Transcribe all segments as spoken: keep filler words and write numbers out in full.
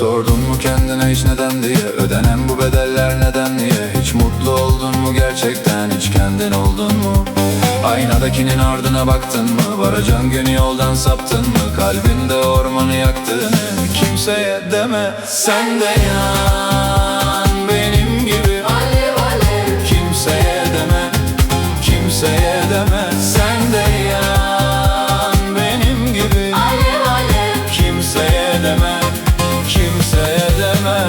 Sordun mu kendine hiç neden diye? Ödenen bu bedeller neden diye? Hiç mutlu oldun mu gerçekten? Hiç kendin oldun mu? Aynadakinin ardına baktın mı? Varacağın gün yoldan saptın mı? Kalbinde ormanı yaktığını kimseye deme. Sen de yan benim gibi, Alev alev, kimseye deme, kimseye deme. Sen de yan benim gibi, alev alev, kimseye deme, kimseye deme.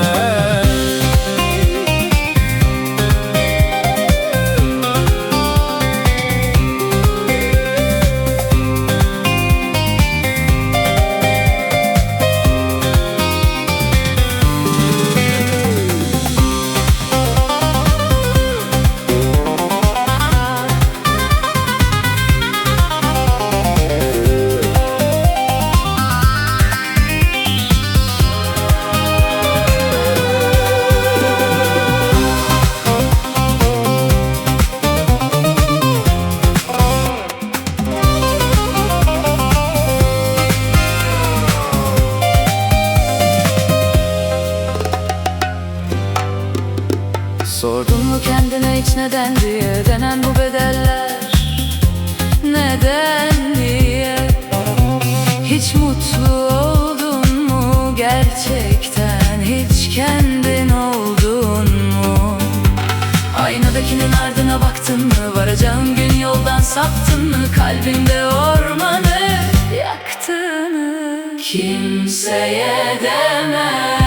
Sordun mu kendine hiç neden diye? Denen bu bedeller neden diye? Hiç mutlu oldun mu gerçekten? Hiç kendin oldun mu? Aynadakinin ardına baktın mı? Varacağın gün yoldan saptın mı? Kalbinde ormanı yaktığını kimseye deme.